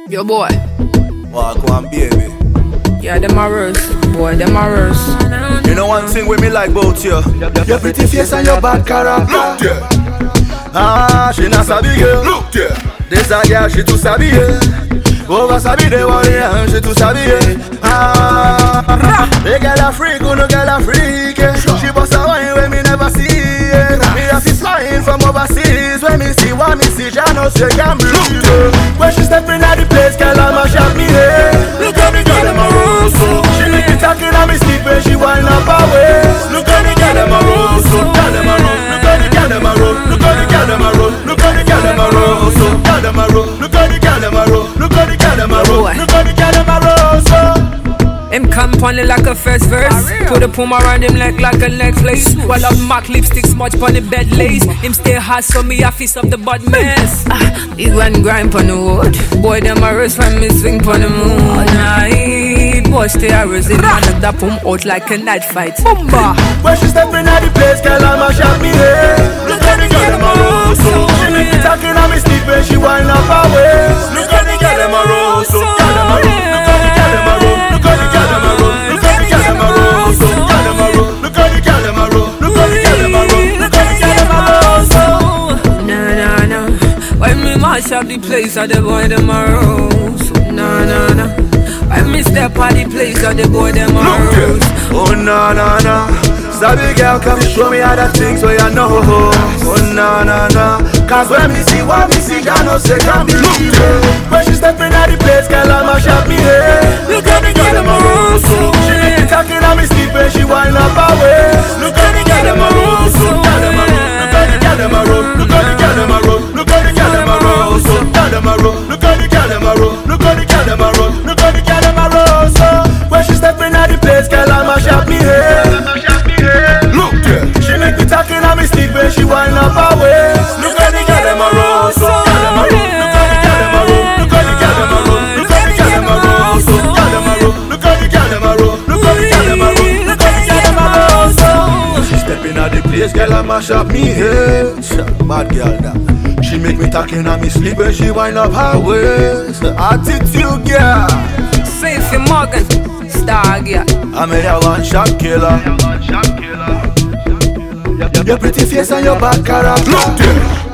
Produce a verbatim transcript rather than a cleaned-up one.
Yo boy, Walk one baby. yeah them a roast, boy them a roast. You know one thing with me like both you. Your pretty face and your bad character. Look there. Ah, she not sabi girl. Look there. This a girl she too sabi yeah. Over sabi the warrior, she too sabi yeah. Ah, the girl a freak, who no girl a freak yeah. She bust a wine when me never see yeah. Me a see flying from overseas. When me see what me see, I know she can breathe yeah. When she stepping at the place, girl a mash up me yeah. Look at the girl them a roast so. She make me talking on me sleep when she wind up her waist. Look at the girl them a roast so. Girl them a roast. Look at the girl them a roast. Look at the girl them a roast. Look at the girl them a roast so. Girl them a roast. Look at the girl them a roast. Look at the girl them a roast. Look at the girl them a roast so. Him camp on it like a first verse. Put a puma around him neck like a necklace. While up Mac lipstick smudge on the bed lace. Him stay hot so me a fist up the butt mess. Ah, big one grind on the road. Boy them a roast when me swing on the moon. All night, boy stay a roast. Him wanna dap him out like a night fight. Bumba. When she stepping at the place, girl a mash up me head. Look at the girl them a roast so. She make me talking on me sleep when she wind up her waist. Look at the girl them a roast so. Girl them a roast. Look at the girl them a roast. Look at the girl them a roast. Look at the girl them a roast so. Girl them a roast. Look at the girl them a roast. Look at the girl them a roast. Look at the girl them a roast so. Nah nah nah. When me mash up the place, I the boy them a roast. Nah nah nah. When me step on the place, I the boy them a roast. Oh na na na. Sabi girl, come show me other things so you know. Oh na na na. Cause when me see what me see, I know say can be it. When she stepping at the place, girl I mash up me head. Look at the girl them a roast so. She make me talking on me sleep when she wind up her waist. Look at the girl them a roast so. Girl them a roast. Look at the girl them a roast. Look at the girl them a roast. Look at the girl them a roast so. Girl them a roast. Look at the girl them a roast. Look at the girl them a roast. Look at the girl them a roast so. When she stepping at the place, girl I mash up me head. Look there. She make me talking on me sleep when she wind up her waist. Look at the girl them a roast so. Girl them a roast. Look at the girl them a roast. Look at the girl them a roast. Look at the girl them a roast so. Girl them a roast. Look at the girl them a roast. Look at the girl them a roast. Look at the girl them a roast so. She stepping at the place, girl I mash up me head. Bad girl that. She make me talking on me sleep when she wind up her waist. Attitude girl. Safe in Morgan, star girl. I'm a one shot killer. Your pretty face and your bad character. Look there.